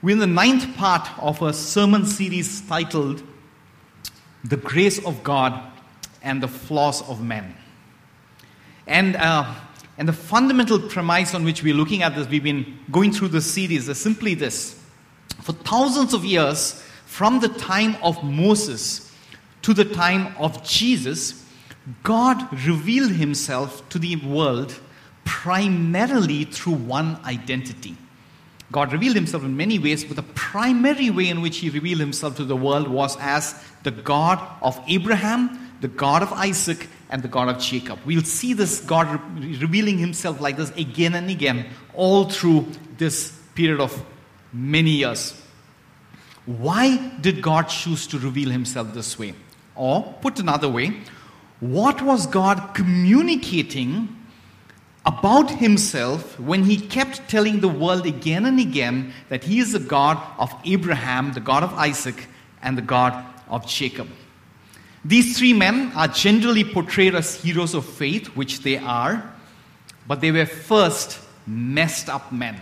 We're in the 9th part of a sermon series titled The Grace of God and the Flaws of Men. And the fundamental premise on which we're looking at this, we've been going through this series, is simply this. For thousands of years, from the time of Moses to the time of Jesus, God revealed himself to the world primarily through one identity. God revealed himself in many ways, but the primary way in which he revealed himself to the world was as the God of Abraham, the God of Isaac, and the God of Jacob. We'll see this God revealing himself like this again and again, all through this period of many years. Why did God choose to reveal himself this way? Or, put another way, what was God communicating about himself when he kept telling the world again and again that he is the God of Abraham, the God of Isaac, and the God of Jacob? These three men are generally portrayed as heroes of faith, which they are, but they were first messed up men.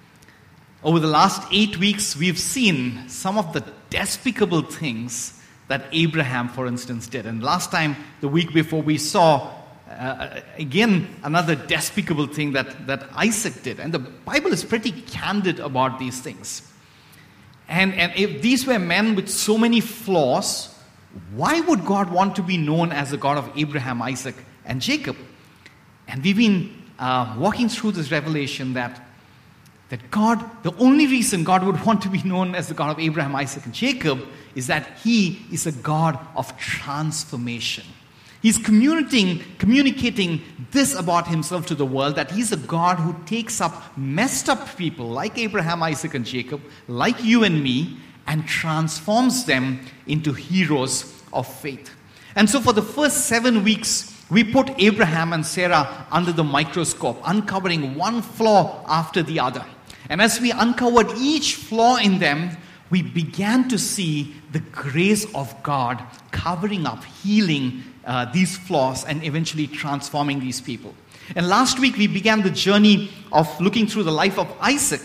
Over the last 8 weeks, we've seen some of the despicable things that Abraham, for instance, did. And last time, the week before, we saw again another despicable thing that Isaac did. And the Bible is pretty candid about these things. And if these were men with so many flaws, why would God want to be known as the God of Abraham, Isaac, and Jacob? And we've been walking through this revelation that God, the only reason God would want to be known as the God of Abraham, Isaac, and Jacob is that he is a God of transformation. He's communicating this about himself to the world, that he's a God who takes up messed up people like Abraham, Isaac, and Jacob, like you and me, and transforms them into heroes of faith. And so for the first 7 weeks, we put Abraham and Sarah under the microscope, uncovering one flaw after the other. And as we uncovered each flaw in them, we began to see the grace of God covering up, healing these flaws, and eventually transforming these people. And last week, we began the journey of looking through the life of Isaac.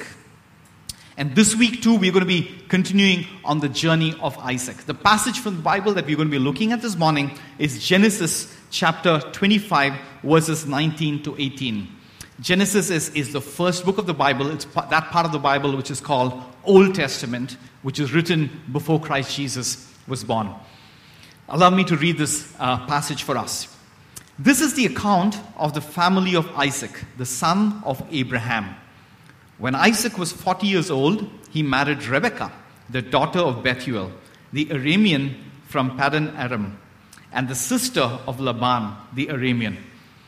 And this week too, we're going to be continuing on the journey of Isaac. The passage from the Bible that we're going to be looking at this morning is Genesis chapter 25, verses 19 to 18. Genesis is the first book of the Bible. It's that part of the Bible which is called Old Testament, which is written before Christ Jesus was born. Allow me to read this passage for us. This is the account of the family of Isaac, the son of Abraham. When Isaac was 40 years old, he married Rebekah, the daughter of Bethuel, the Aramean from Paddan Aram, and the sister of Laban, the Aramean.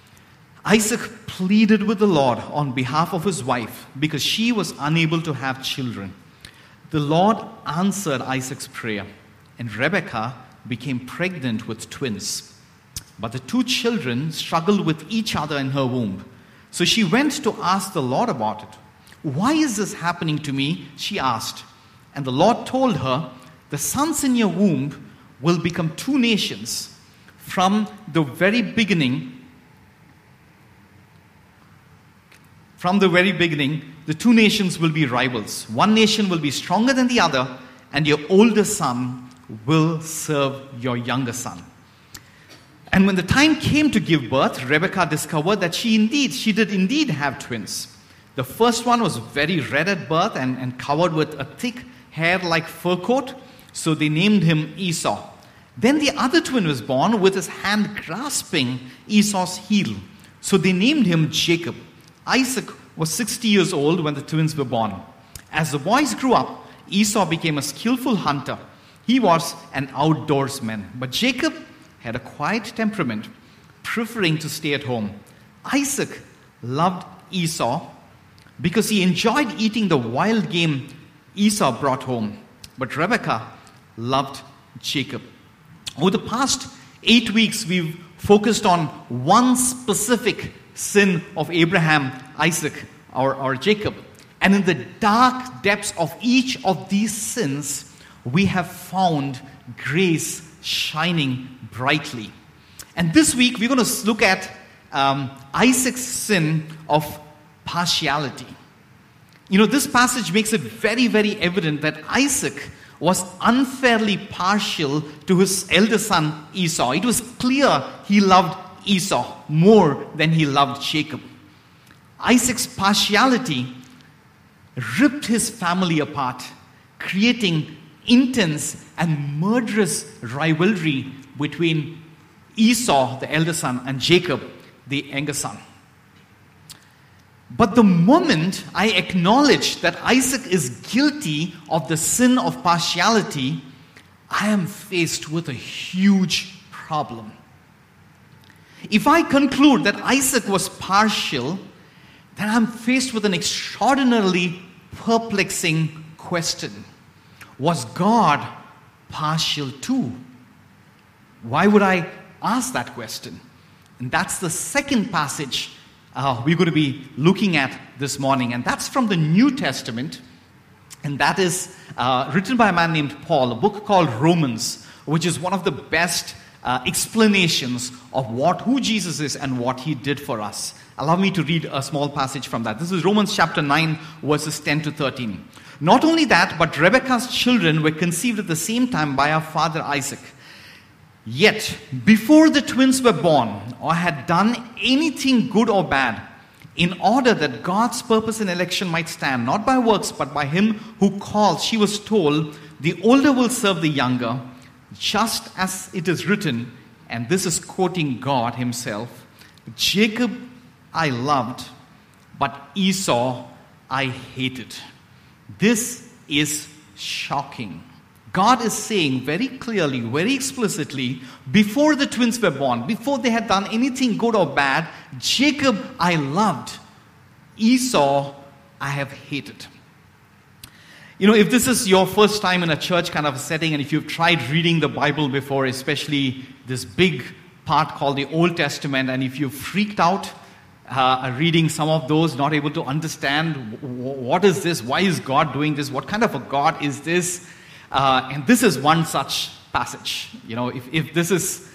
Isaac pleaded with the Lord on behalf of his wife because she was unable to have children. The Lord answered Isaac's prayer, and Rebekah became pregnant with twins. But the two children struggled with each other in her womb. So she went to ask the Lord about it. "Why is this happening to me?" she asked. And the Lord told her, "The sons in your womb will become two nations. From the very beginning, the two nations will be rivals. One nation will be stronger than the other, and your older son will serve your younger son." And when the time came to give birth, Rebekah discovered that she did indeed have twins. The first one was very red at birth and covered with a thick hair like fur coat, so they named him Esau. Then the other twin was born with his hand grasping Esau's heel, so they named him Jacob. Isaac was 60 years old when the twins were born. As the boys grew up, Esau became a skillful hunter. He was an outdoorsman, but Jacob had a quiet temperament, preferring to stay at home. Isaac loved Esau because he enjoyed eating the wild game Esau brought home, but Rebekah loved Jacob. Over the past 8 weeks, we've focused on one specific sin of Abraham, Isaac, or Jacob. And in the dark depths of each of these sins, we have found grace shining brightly. And this week, we're going to look at Isaac's sin of partiality. This passage makes it very, very evident that Isaac was unfairly partial to his elder son Esau. It was clear he loved Esau more than he loved Jacob. Isaac's partiality ripped his family apart, creating intense and murderous rivalry between Esau, the elder son, and Jacob, the younger son. But the moment I acknowledge that Isaac is guilty of the sin of partiality, I am faced with a huge problem. If I conclude that Isaac was partial, then I'm faced with an extraordinarily perplexing question. Was God partial too? Why would I ask that question? And that's the second passage we're going to be looking at this morning. And that's from the New Testament. And that is written by a man named Paul, a book called Romans, which is one of the best explanations of who Jesus is and what he did for us. Allow me to read a small passage from that. This is Romans chapter 9, verses 10 to 13. Not only that, but Rebekah's children were conceived at the same time by our father Isaac. Yet, before the twins were born or had done anything good or bad, in order that God's purpose and election might stand, not by works, but by him who calls, she was told, the older will serve the younger, just as it is written, and this is quoting God himself, Jacob I loved, but Esau I hated. This is shocking. God is saying very clearly, very explicitly, before the twins were born, before they had done anything good or bad, Jacob I loved, Esau I have hated. If this is your first time in a church kind of a setting, and if you've tried reading the Bible before, especially this big part called the Old Testament, and if you've freaked out reading some of those, not able to understand what is this, why is God doing this, what kind of a God is this? And this is one such passage. If this is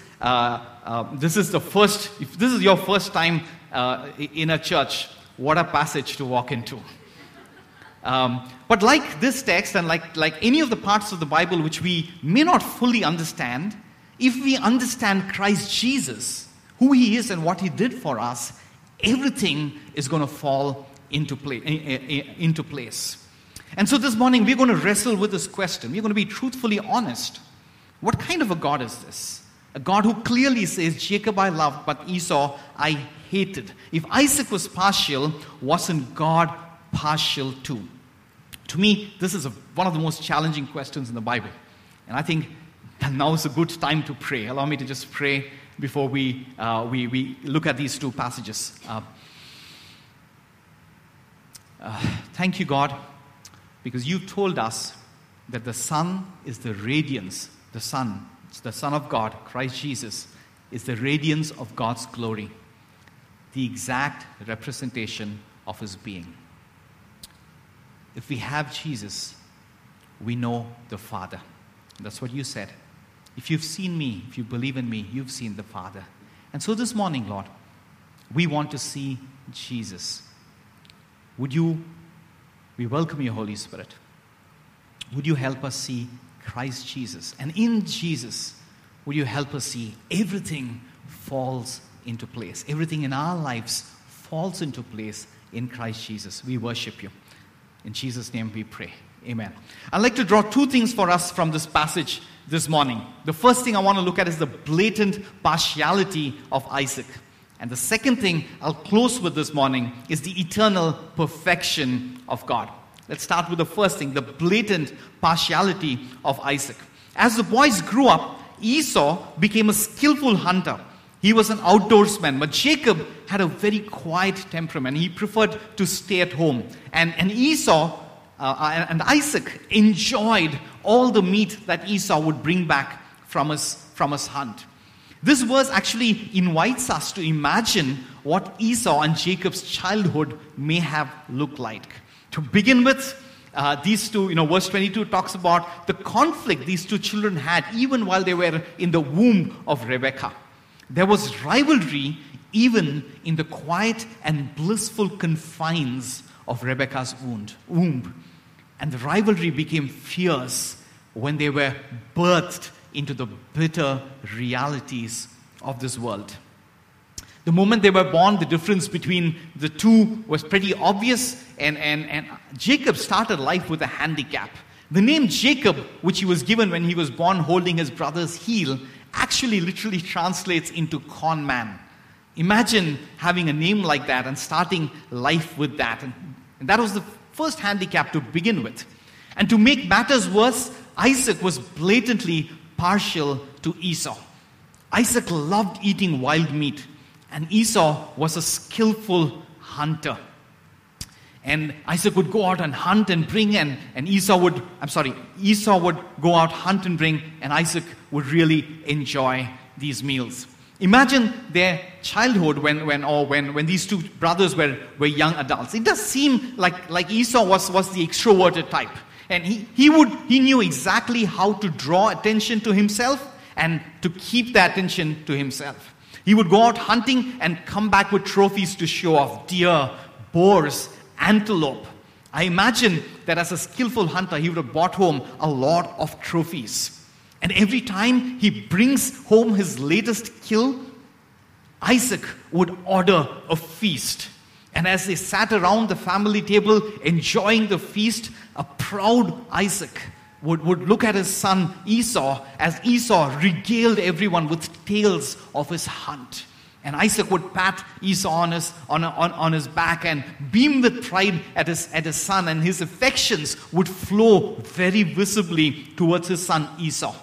your first time in a church, what a passage to walk into. But like this text and like any of the parts of the Bible which we may not fully understand, if we understand Christ Jesus, who he is and what he did for us, everything is going to fall into place. And so this morning we're going to wrestle with this question. We're going to be truthfully honest. What kind of a God is this? A God who clearly says, Jacob I loved, but Esau I hated. If Isaac was partial, wasn't God partial too? To me, this is one of the most challenging questions in the Bible. And I think now is a good time to pray. Allow me to just pray before we look at these two passages. Thank you, God, because you told us that the Son is the radiance. The Son of God, Christ Jesus, is the radiance of God's glory, the exact representation of his being. If we have Jesus, we know the Father. That's what you said. If you've seen me, if you believe in me, you've seen the Father. And so this morning, Lord, we want to see Jesus. We welcome you, Holy Spirit. Would you help us see Christ Jesus? And in Jesus, would you help us see everything falls into place. Everything in our lives falls into place in Christ Jesus. We worship you. In Jesus' name we pray. Amen. I'd like to draw two things for us from this passage this morning. The first thing I want to look at is the blatant partiality of Isaac. And the second thing I'll close with this morning is the eternal perfection of God. Let's start with the first thing, the blatant partiality of Isaac. As the boys grew up, Esau became a skillful hunter. He was an outdoorsman, but Jacob had a very quiet temperament. He preferred to stay at home. And Esau and Isaac enjoyed all the meat that Esau would bring back from his hunt. This verse actually invites us to imagine what Esau and Jacob's childhood may have looked like. To begin with, these two, verse 22 talks about the conflict these two children had even while they were in the womb of Rebekah. There was rivalry even in the quiet and blissful confines of Rebekah's womb. And the rivalry became fierce when they were birthed into the bitter realities of this world. The moment they were born, the difference between the two was pretty obvious, and Jacob started life with a handicap. The name Jacob, which he was given when he was born holding his brother's heel, actually literally translates into con man. Imagine having a name like that and starting life with that. And that was the first handicap to begin with. And to make matters worse, Isaac was blatantly partial to Esau. Isaac loved eating wild meat, and Esau was a skillful hunter. And Isaac would go out and hunt and bring, and Esau would go out, hunt and bring, and Isaac would really enjoy these meals. Imagine their childhood when these two brothers were young adults. It does seem like Esau was the extroverted type. And he knew exactly how to draw attention to himself and to keep the attention to himself. He would go out hunting and come back with trophies to show off: deer, boars, antelope. I imagine that as a skillful hunter, he would have brought home a lot of trophies. And every time he brings home his latest kill, Isaac would order a feast. And as they sat around the family table enjoying the feast, a proud Isaac would look at his son Esau as Esau regaled everyone with tales of his hunt. And Isaac would pat Esau on his back and beam with pride at his son, and his affections would flow very visibly towards his son Esau.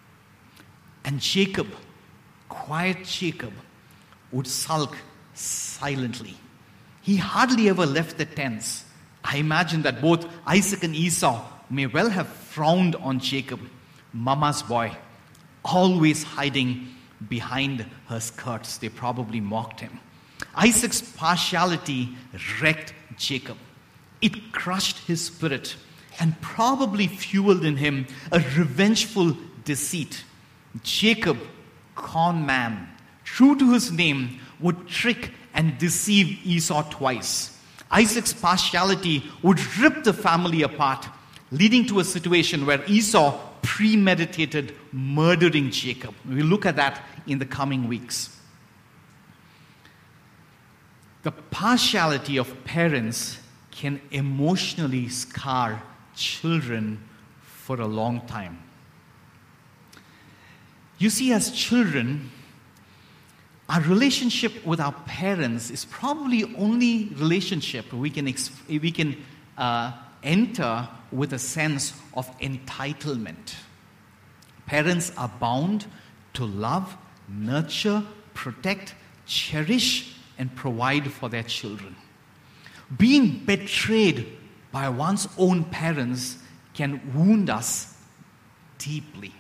And Jacob, quiet Jacob, would sulk silently. He hardly ever left the tents. I imagine that both Isaac and Esau may well have frowned on Jacob, mama's boy, always hiding behind her skirts. They probably mocked him. Isaac's partiality wrecked Jacob. It crushed his spirit and probably fueled in him a revengeful deceit. Jacob, con man, true to his name, would trick and deceive Esau twice. Isaac's partiality would rip the family apart, leading to a situation where Esau premeditated murdering Jacob. We'll look at that in the coming weeks. The partiality of parents can emotionally scar children for a long time. You see, as children, our relationship with our parents is probably only relationship we can enter with a sense of entitlement. Parents are bound to love, nurture, protect, cherish, and provide for their children. Being betrayed by one's own parents can wound us deeply.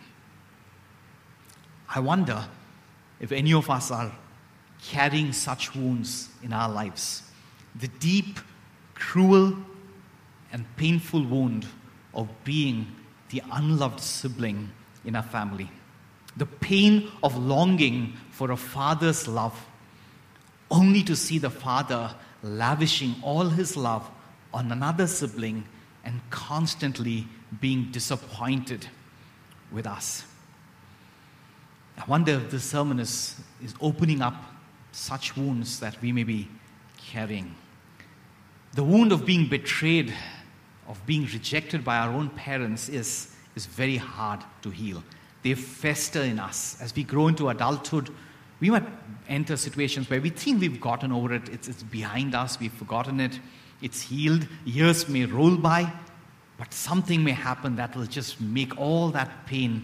I wonder if any of us are carrying such wounds in our lives. The deep, cruel, and painful wound of being the unloved sibling in our family. The pain of longing for a father's love, only to see the father lavishing all his love on another sibling and constantly being disappointed with us. I wonder if this sermon is opening up such wounds that we may be carrying. The wound of being betrayed, of being rejected by our own parents is very hard to heal. They fester in us. As we grow into adulthood, we might enter situations where we think we've gotten over it. It's behind us. We've forgotten it. It's healed. Years may roll by, but something may happen that will just make all that pain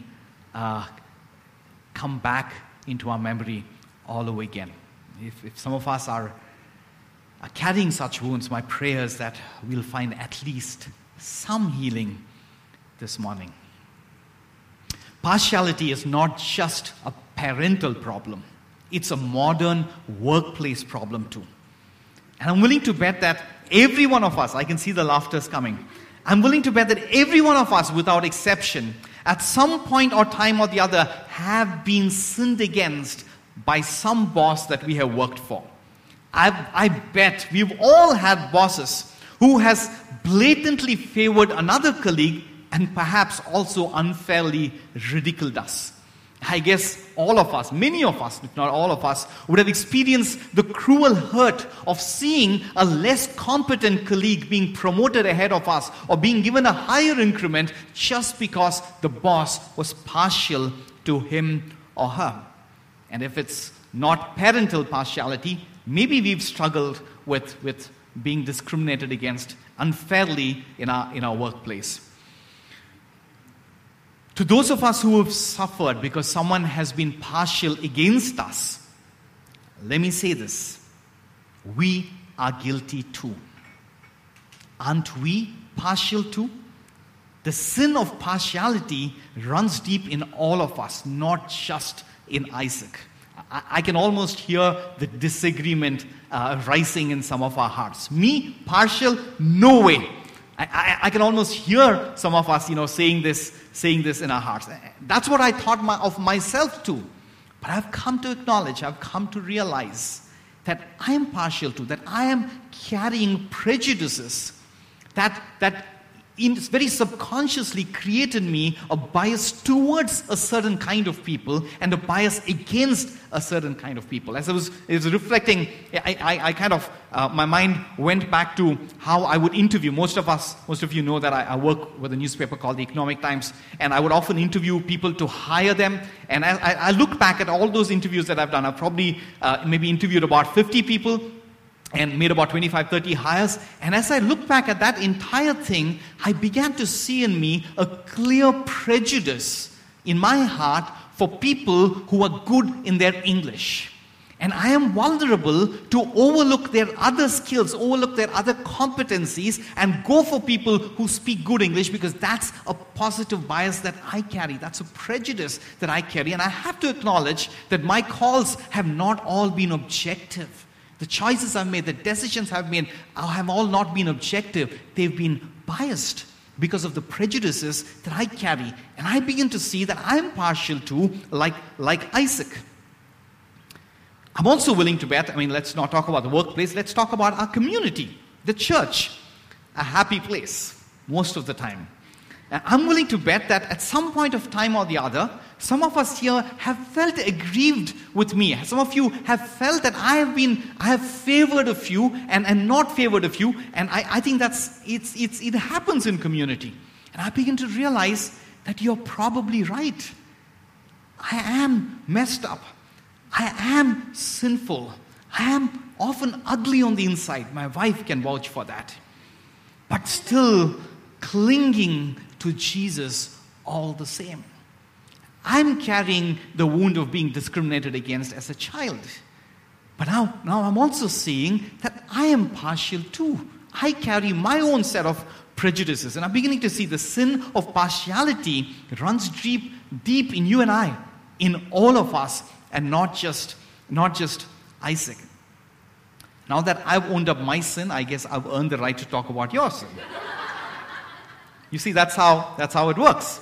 come back into our memory all over again. If some of us are carrying such wounds, my prayer is that we'll find at least some healing this morning. Partiality is not just a parental problem. It's a modern workplace problem too. And I'm willing to bet that every one of us, I can see the laughter's coming, I'm willing to bet that every one of us, without exception, at some point or time or the other, have been sinned against by some boss that we have worked for. I bet we've all had bosses who has blatantly favored another colleague and perhaps also unfairly ridiculed us. I guess all of us, many of us, if not all of us, would have experienced the cruel hurt of seeing a less competent colleague being promoted ahead of us or being given a higher increment just because the boss was partial to him or her. And if it's not parental partiality, maybe we've struggled with being discriminated against unfairly in our workplace. To those of us who have suffered because someone has been partial against us, let me say this. We are guilty too. Aren't we partial too? The sin of partiality runs deep in all of us, not just in Isaac. I can almost hear the disagreement rising in some of our hearts. Me, partial? No way. I can almost hear some of us, saying this in our hearts. That's what I thought of myself too. But I've come to acknowledge, I've come to realize that I am partial to, that I am carrying prejudices that very subconsciously created me a bias towards a certain kind of people and a bias against a certain kind of people. As I was reflecting, I kind of, my mind went back to how I would interview. Most of you know that I work with a newspaper called the Economic Times, and I would often interview people to hire them. And I look back at all those interviews that I've done. I've probably maybe interviewed about 50 people and made about 25, 30 hires. And as I look back at that entire thing, I began to see in me a clear prejudice in my heart for people who are good in their English. And I am vulnerable to overlook their other skills, overlook their other competencies, and go for people who speak good English because that's a positive bias that I carry. That's a prejudice that I carry. And I have to acknowledge that my calls have not all been objective. The choices I've made, the decisions I've made, have all not been objective. They've been biased because of the prejudices that I carry. And I begin to see that I'm partial to, like Isaac. I'm also willing to bet, let's not talk about the workplace, let's talk about our community, the church, a happy place most of the time. And I'm willing to bet that at some point of time or the other, some of us here have felt aggrieved with me. Some of you have felt that I have favored a few and not favored a few. And I think it happens in community. And I begin to realize that you're probably right. I am messed up. I am sinful. I am often ugly on the inside. My wife can vouch for that. But still clinging to Jesus all the same. I'm carrying the wound of being discriminated against as a child. But now I'm also seeing that I am partial too. I carry my own set of prejudices. And I'm beginning to see the sin of partiality runs deep in you and I, in all of us, and not just Isaac. Now that I've owned up my sin, I guess I've earned the right to talk about your sin. You see, that's how it works.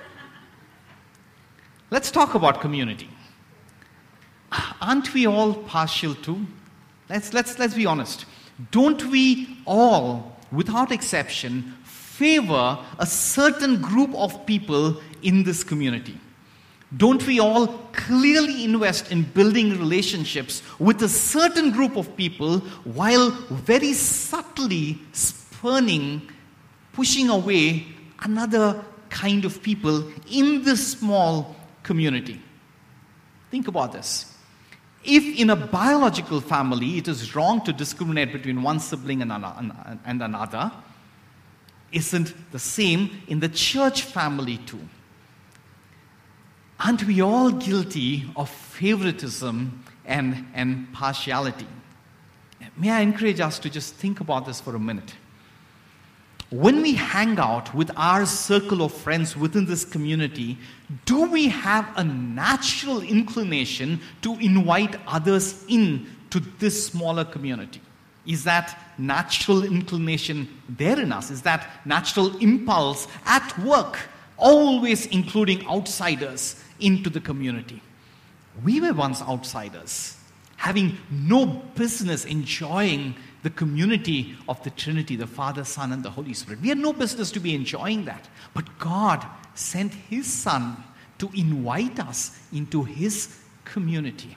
Let's talk about community. Aren't we all partial too? Let's be honest. Don't we all, without exception, favor a certain group of people in this community? Don't we all clearly invest in building relationships with a certain group of people while very subtly pushing away another kind of people in this small community? Think about this. If in a biological family it is wrong to discriminate between one sibling and another, isn't the same in the church family too? Aren't we all guilty of favoritism and partiality? May I encourage us to just think about this for a minute. When we hang out with our circle of friends within this community, do we have a natural inclination to invite others in to this smaller community? Is that natural inclination there in us? Is that natural impulse at work, always including outsiders into the community? We were once outsiders, having no business enjoying the community of the Trinity, the Father, Son, and the Holy Spirit. We had no business to be enjoying that. But God sent His Son to invite us into His community.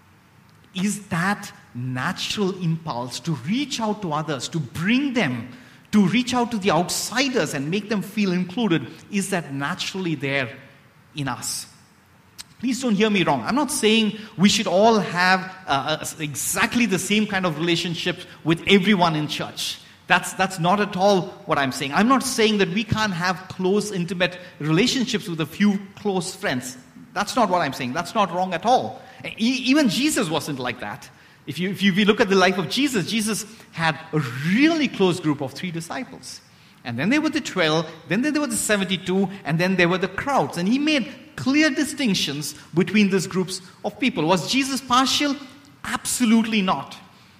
Is that natural impulse to reach out to others, to bring them, to reach out to the outsiders and make them feel included, is that naturally there in us? Please don't hear me wrong. I'm not saying we should all have exactly the same kind of relationship with everyone in church. That's not at all what I'm saying. I'm not saying that we can't have close, intimate relationships with a few close friends. That's not what I'm saying. That's not wrong at all. Even Jesus wasn't like that. If you look at the life of Jesus, Jesus had a really close group of 3 disciples. And then there were the 12, then there were the 72, and then there were the crowds. And He made clear distinctions between these groups of people. Was Jesus partial? Absolutely not.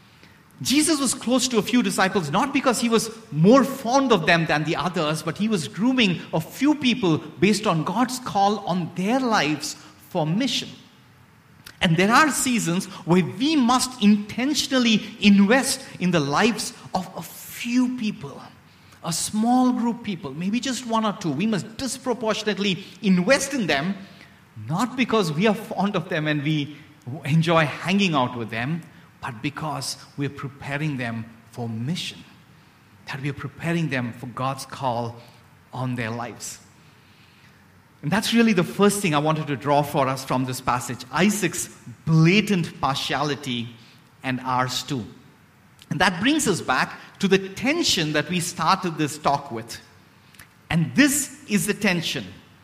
Jesus was close to a few disciples, not because He was more fond of them than the others, but He was grooming a few people based on God's call on their lives for mission. And there are seasons where we must intentionally invest in the lives of a few people, a small group of people, maybe just 1 or 2. We must disproportionately invest in them, not because we are fond of them and we enjoy hanging out with them, but because we're preparing them for mission, that we're preparing them for God's call on their lives. And that's really the first thing I wanted to draw for us from this passage, Isaac's blatant partiality and ours too. And that brings us back to the tension that we started this talk with. And this is the tension.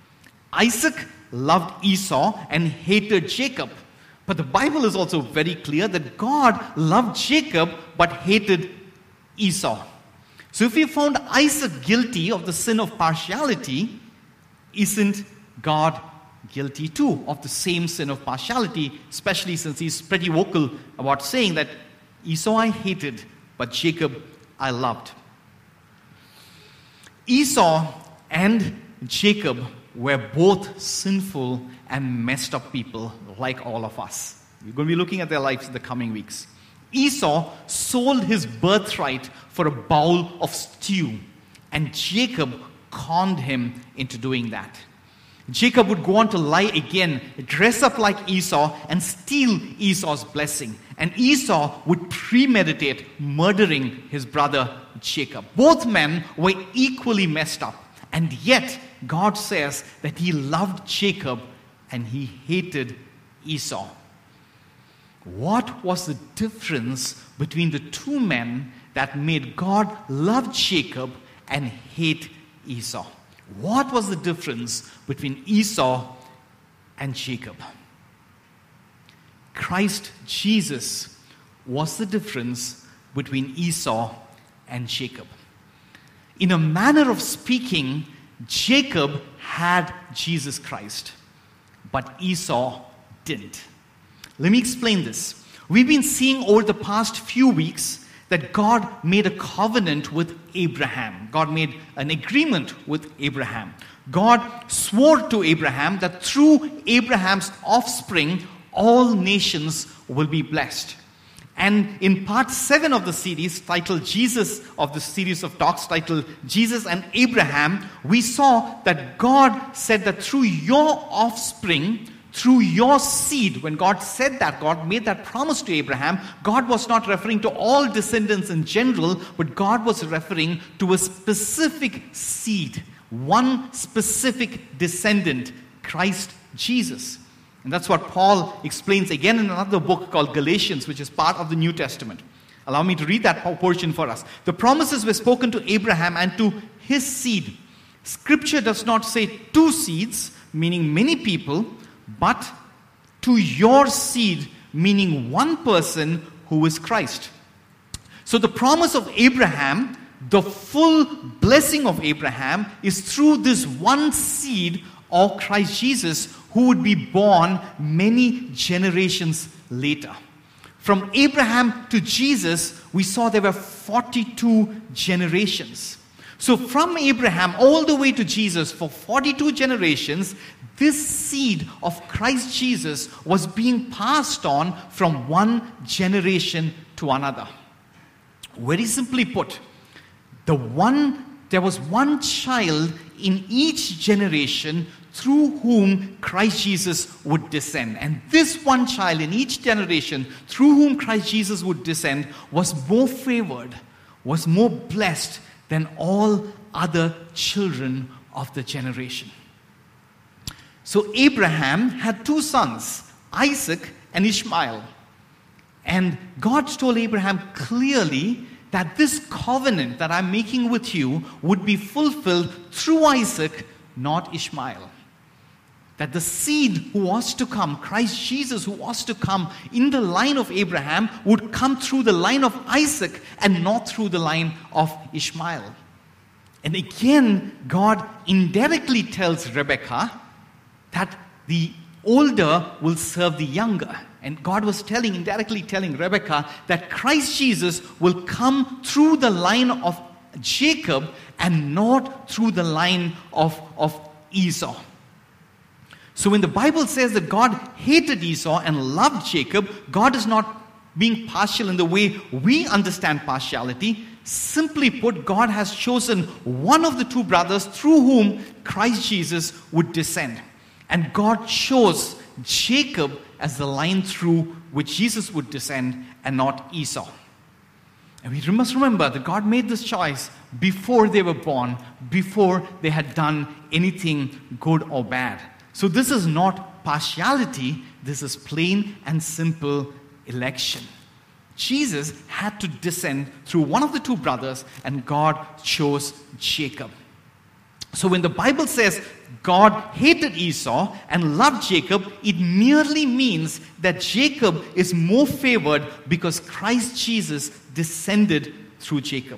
Isaac loved Esau and hated Jacob. But the Bible is also very clear that God loved Jacob but hated Esau. So if we found Isaac guilty of the sin of partiality, isn't God guilty too of the same sin of partiality, especially since He's pretty vocal about saying that Esau I hated, but Jacob I loved. Esau and Jacob were both sinful and messed up people like all of us. We're going to be looking at their lives in the coming weeks. Esau sold his birthright for a bowl of stew, and Jacob conned him into doing that. Jacob would go on to lie again, dress up like Esau, and steal Esau's blessing. And Esau would premeditate murdering his brother Jacob. Both men were equally messed up. And yet, God says that He loved Jacob and He hated Esau. What was the difference between the 2 men that made God love Jacob and hate Esau? What was the difference between Esau and Jacob? Christ Jesus was the difference between Esau and Jacob. In a manner of speaking, Jacob had Jesus Christ, but Esau didn't. Let me explain this. We've been seeing over the past few weeks that God made a covenant with Abraham. God made an agreement with Abraham. God swore to Abraham that through Abraham's offspring, all nations will be blessed. And in part 7 of the series, titled Jesus, of the series of talks titled Jesus and Abraham, we saw that God said that through your offspring, through your seed, when God said that, God made that promise to Abraham, God was not referring to all descendants in general, but God was referring to a specific seed, one specific descendant, Christ Jesus. And that's what Paul explains again in another book called Galatians, which is part of the New Testament. Allow me to read that portion for us. The promises were spoken to Abraham and to his seed. Scripture does not say 2 seeds, meaning many people, but to your seed, meaning one person who is Christ. So the promise of Abraham, the full blessing of Abraham, is through this one seed of Christ Jesus, who would be born many generations later. From Abraham to Jesus, we saw there were 42 generations. So from Abraham all the way to Jesus, for 42 generations, this seed of Christ Jesus was being passed on from one generation to another. Very simply put, there was one child in each generation through whom Christ Jesus would descend. And this one child in each generation through whom Christ Jesus would descend was more favored, was more blessed than all other children of the generation. So Abraham had two sons, Isaac and Ishmael. And God told Abraham clearly that this covenant that I'm making with you would be fulfilled through Isaac, not Ishmael. That the seed who was to come, Christ Jesus who was to come in the line of Abraham, would come through the line of Isaac and not through the line of Ishmael. And again, God indirectly tells Rebekah that the older will serve the younger. And God was indirectly telling Rebekah that Christ Jesus will come through the line of Jacob and not through the line of Esau. So when the Bible says that God hated Esau and loved Jacob, God is not being partial in the way we understand partiality. Simply put, God has chosen one of the two brothers through whom Christ Jesus would descend. And God chose Jacob as the line through which Jesus would descend and not Esau. And we must remember that God made this choice before they were born, before they had done anything good or bad. So this is not partiality, this is plain and simple election. Jesus had to descend through one of the two brothers, and God chose Jacob. So when the Bible says God hated Esau and loved Jacob, it merely means that Jacob is more favored because Christ Jesus descended through Jacob.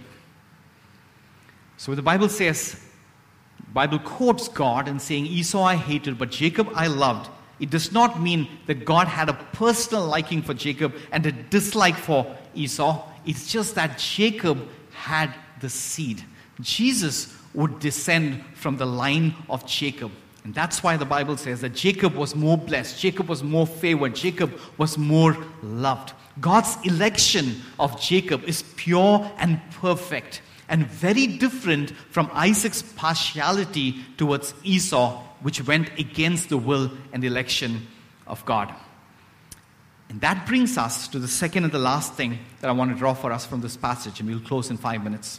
So when the Bible says, the Bible quotes God and saying, Esau I hated, but Jacob I loved, it does not mean that God had a personal liking for Jacob and a dislike for Esau. It's just that Jacob had the seed. Jesus would descend from the line of Jacob. And that's why the Bible says that Jacob was more blessed, Jacob was more favored, Jacob was more loved. God's election of Jacob is pure and perfect and very different from Isaac's partiality towards Esau, which went against the will and election of God. And that brings us to the second and the last thing that I want to draw for us from this passage, and we'll close in 5 minutes.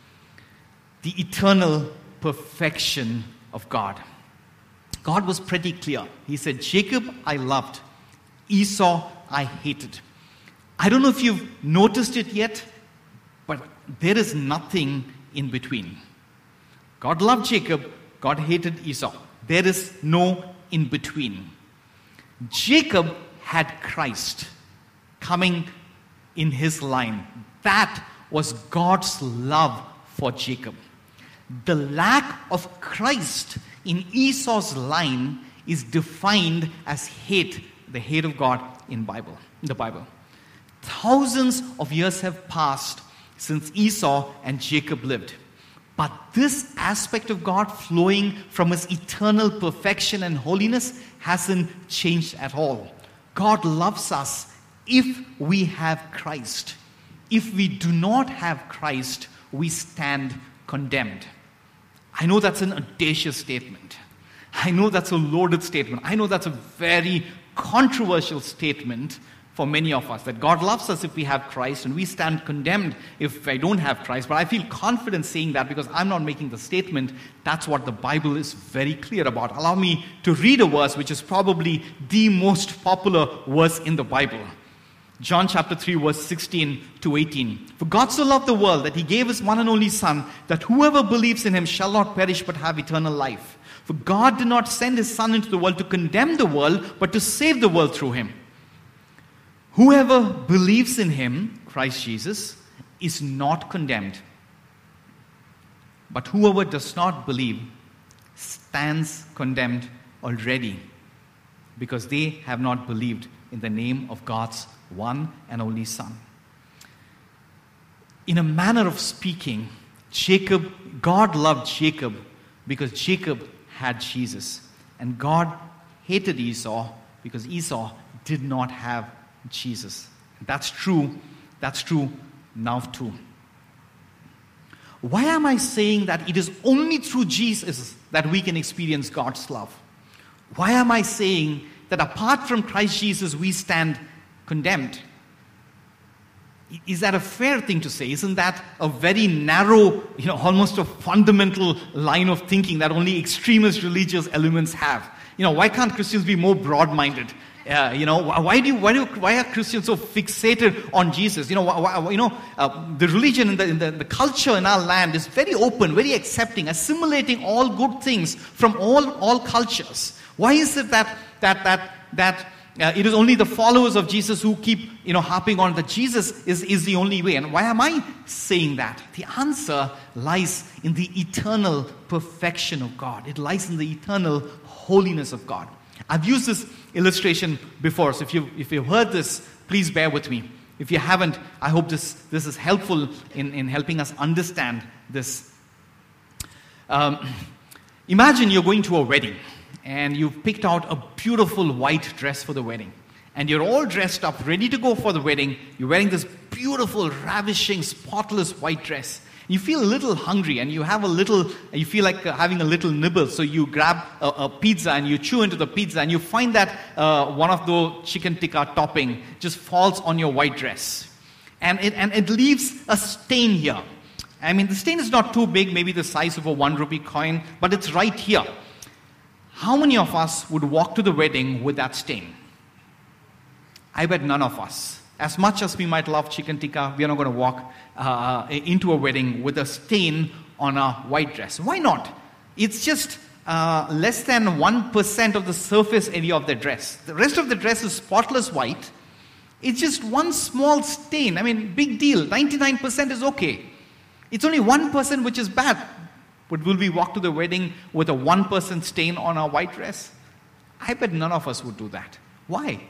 The eternal perfection of God. God was pretty clear. He said, Jacob I loved, Esau I hated. I don't know if you've noticed it yet, but there is nothing in between. God loved Jacob, God hated Esau. There is no in between. Jacob had Christ coming in his line. That was God's love for Jacob. The lack of Christ in Esau's line is defined as hate, the hate of God in the Bible. Thousands of years have passed since Esau and Jacob lived. But this aspect of God flowing from his eternal perfection and holiness hasn't changed at all. God loves us if we have Christ. If we do not have Christ, we stand condemned. I know that's an audacious statement. I know that's a loaded statement. I know that's a very controversial statement for many of us, that God loves us if we have Christ and we stand condemned if I don't have Christ. But I feel confident saying that because I'm not making the statement. That's what the Bible is very clear about. Allow me to read a verse which is probably the most popular verse in the Bible. John chapter 3 verse 16 to 18. For God so loved the world that he gave his one and only Son, that whoever believes in him shall not perish but have eternal life. For God did not send his Son into the world to condemn the world, but to save the world through him. Whoever believes in him, Christ Jesus, is not condemned. But whoever does not believe stands condemned already, because they have not believed in the name of God's one and only Son. In a manner of speaking, God loved Jacob because Jacob had Jesus. And God hated Esau because Esau did not have Jesus. That's true now too. Why am I saying that it is only through Jesus that we can experience God's love? Why am I saying that apart from Christ Jesus we stand condemned? Is that a fair thing to say? Isn't that a very narrow, almost a fundamental line of thinking that only extremist religious elements have? Why can't Christians be more broad-minded? Why are Christians so fixated on Jesus? The religion and the culture in our land is very open, very accepting, assimilating all good things from all cultures. Why is it that it is only the followers of Jesus who keep harping on that Jesus is the only way? And why am I saying that? The answer lies in the eternal perfection of God. It lies in the eternal holiness of God. I've used this illustration before, so if you've heard this, please bear with me. If you haven't, I hope this is helpful in helping us understand this. Imagine you're going to a wedding, and you've picked out a beautiful white dress for the wedding. And you're all dressed up, ready to go for the wedding. You're wearing this beautiful, ravishing, spotless white dress. You feel a little hungry, and you feel like having a little nibble. So you grab a pizza and you chew into the pizza, and you find that one of the chicken tikka topping just falls on your white dress. And it leaves a stain here. I mean, the stain is not too big, maybe the size of a 1 rupee coin, but it's right here. How many of us would walk to the wedding with that stain? I bet none of us. As much as we might love chicken tikka, we are not going to walk into a wedding with a stain on a white dress. Why not? It's just less than 1% of the surface area of the dress. The rest of the dress is spotless white. It's just one small stain. I mean, big deal. 99% is okay. It's only 1% which is bad. But will we walk to the wedding with a 1% stain on our white dress? I bet none of us would do that. Why?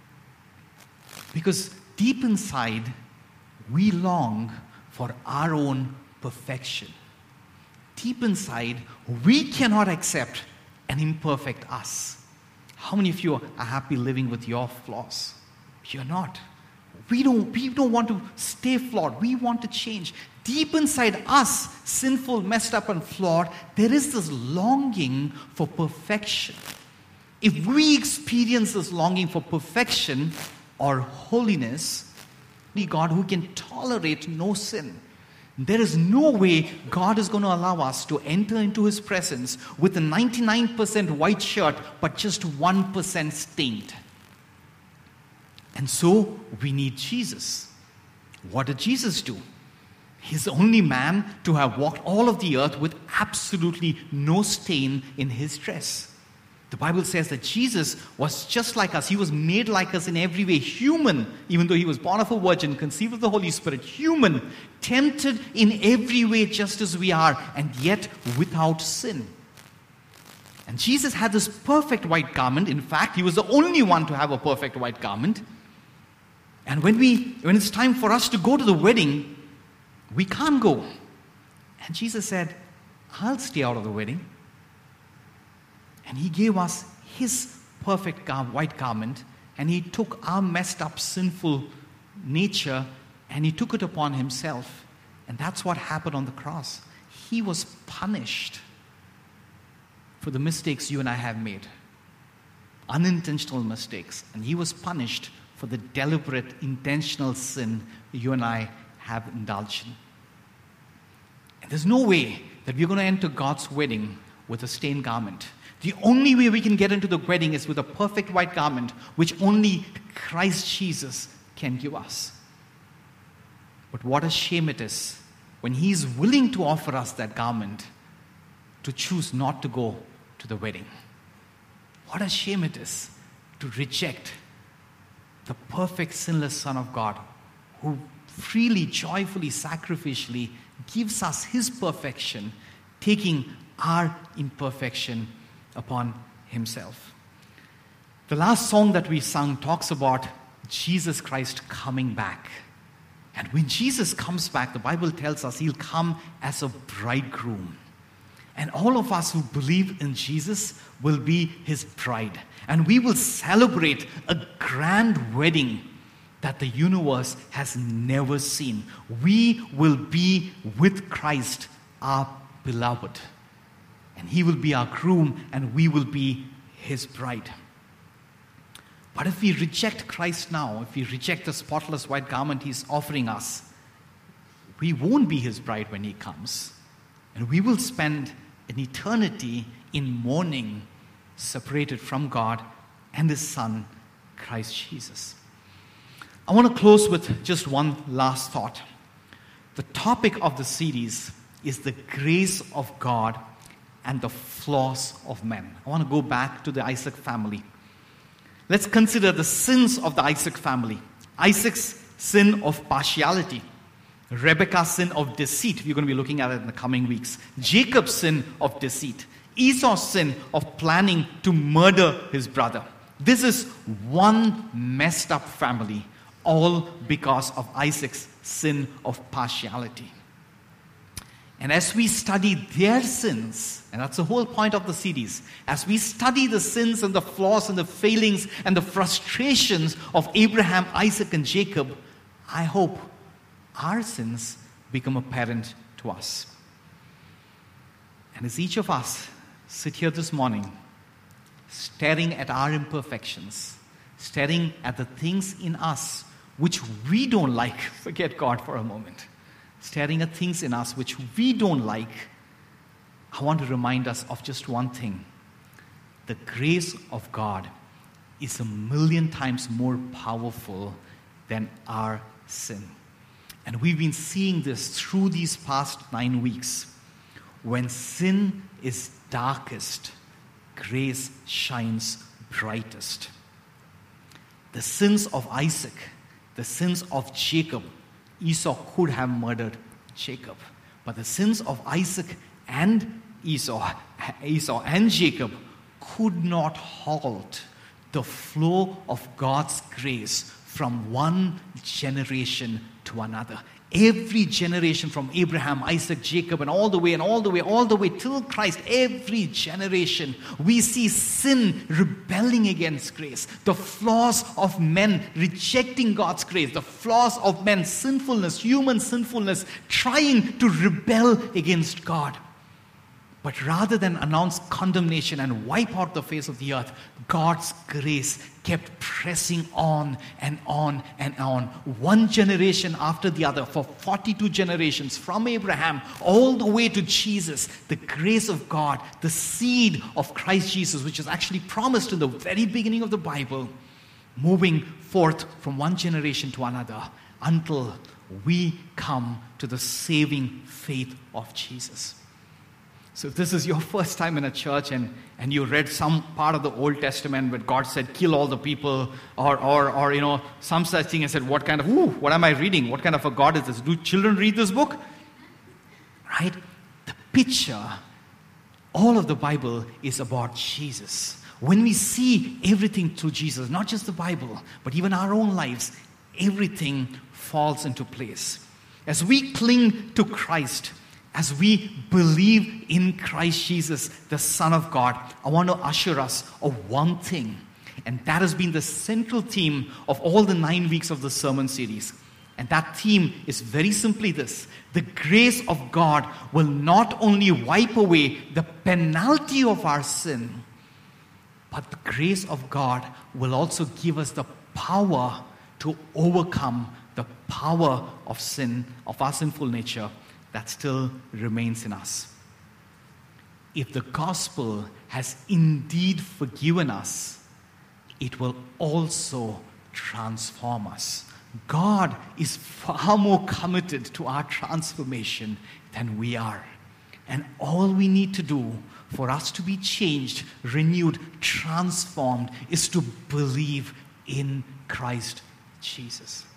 Because deep inside, we long for our own perfection. Deep inside, we cannot accept an imperfect us. How many of you are happy living with your flaws? You're not. We don't want to stay flawed. We want to change. Deep inside us, sinful, messed up, and flawed, there is this longing for perfection. If we experience this longing for perfection or holiness, only God who can tolerate no sin. There is no way God is going to allow us to enter into His presence with a 99% white shirt but just 1% stained. And so we need Jesus. What did Jesus do? He's the only man to have walked all of the earth with absolutely no stain in His dress. The Bible says that Jesus was just like us. He was made like us in every way. Human, even though He was born of a virgin, conceived of the Holy Spirit. Human, tempted in every way just as we are, and yet without sin. And Jesus had this perfect white garment. In fact, He was the only one to have a perfect white garment. And when it's time for us to go to the wedding, we can't go. And Jesus said, I'll stay out of the wedding. And He gave us His perfect white garment, and He took our messed up, sinful nature, and He took it upon Himself. And that's what happened on the cross. He was punished for the mistakes you and I have made. Unintentional mistakes. And He was punished for the deliberate, intentional sin you and I have indulged in. And there's no way that we're going to enter God's wedding with a stained garment. The only way we can get into the wedding is with a perfect white garment, which only Christ Jesus can give us. But what a shame it is when He's willing to offer us that garment to choose not to go to the wedding. What a shame it is to reject the perfect, sinless Son of God who freely, joyfully, sacrificially gives us His perfection, taking our imperfection upon Himself. The last song that we sung talks about Jesus Christ coming back. And when Jesus comes back, the Bible tells us He'll come as a bridegroom. And all of us who believe in Jesus will be His bride. And we will celebrate a grand wedding that the universe has never seen. We will be with Christ, our beloved. And he will be our groom, and we will be his bride. But if we reject Christ now, if we reject the spotless white garment he's offering us, we won't be his bride when he comes. And we will spend an eternity in mourning, separated from God and his Son, Christ Jesus. I want to close with just one last thought. The topic of the series is the grace of God and the flaws of men. I want to go back to the Isaac family. Let's consider the sins of the Isaac family. Isaac's sin of partiality. Rebekah's sin of deceit. We're going to be looking at it in the coming weeks. Jacob's sin of deceit. Esau's sin of planning to murder his brother. This is one messed up family, all because of Isaac's sin of partiality. And as we study their sins, and that's the whole point of the series, as we study the sins and the flaws and the failings and the frustrations of Abraham, Isaac, and Jacob, I hope our sins become apparent to us. And as each of us sit here this morning, staring at our imperfections, staring at the things in us which we don't like, forget God for a moment, staring at things in us which we don't like, I want to remind us of just one thing. The grace of God is 1,000,000 times more powerful than our sin. And we've been seeing this through these past 9 weeks. When sin is darkest, grace shines brightest. The sins of Isaac, the sins of Jacob, Esau could have murdered Jacob. But the sins of Isaac and Esau and Jacob could not halt the flow of God's grace from one generation to another. Every generation from Abraham, Isaac, Jacob, and all the way till Christ, every generation, we see sin rebelling against grace. The flaws of men rejecting God's grace. The flaws of men's sinfulness, human sinfulness, trying to rebel against God. But rather than announce condemnation and wipe out the face of the earth, God's grace kept pressing on and on and on. One generation after the other for 42 generations, from Abraham all the way to Jesus. The grace of God, the seed of Christ Jesus, which is actually promised in the very beginning of the Bible, moving forth from one generation to another until we come to the saving faith of Jesus. So if this is your first time in a church and you read some part of the Old Testament where God said, kill all the people, or some such thing, and said, what am I reading? What kind of a God is this? Do children read this book? Right? The picture, all of the Bible is about Jesus. When we see everything through Jesus, not just the Bible, but even our own lives, everything falls into place. As we cling to Christ, as we believe in Christ Jesus, the Son of God, I want to assure us of one thing. And that has been the central theme of all the 9 weeks of the sermon series. And that theme is very simply this. The grace of God will not only wipe away the penalty of our sin, but the grace of God will also give us the power to overcome the power of sin, of our sinful nature, that still remains in us. If the gospel has indeed forgiven us, it will also transform us. God is far more committed to our transformation than we are. And all we need to do for us to be changed, renewed, transformed, is to believe in Christ Jesus.